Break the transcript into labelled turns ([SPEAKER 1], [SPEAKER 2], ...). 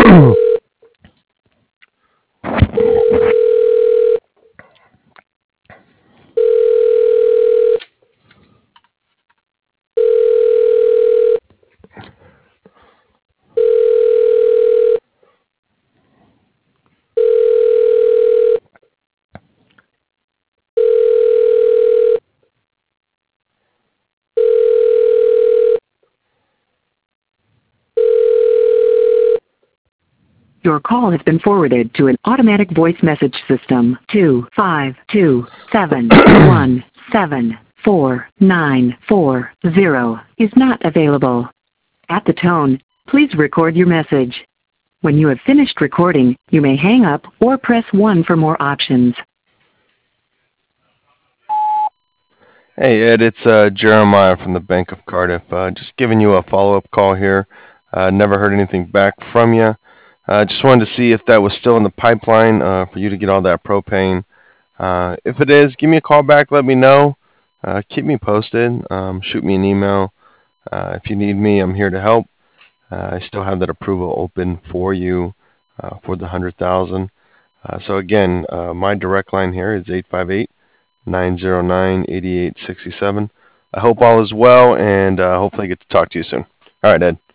[SPEAKER 1] Your call has been forwarded to an automatic voice message system. 25271749440 is not available. At the tone, please record your message. When you have finished recording, you may hang up or press 1 for more options.
[SPEAKER 2] Hey Ed, it's Jeremiah from the Bank of Cardiff. Just giving you a follow-up call here. Never heard anything back from you. Just wanted to see if that was still in the pipeline for you to get all that propane. If it is, give me a call back. Let me know. Keep me posted. Shoot me an email. If you need me, I'm here to help. I still have that approval open for you for the 100,000. So again, my direct line here is 858-909-8867. I hope all is well, and hopefully I get to talk to you soon. All right, Ed.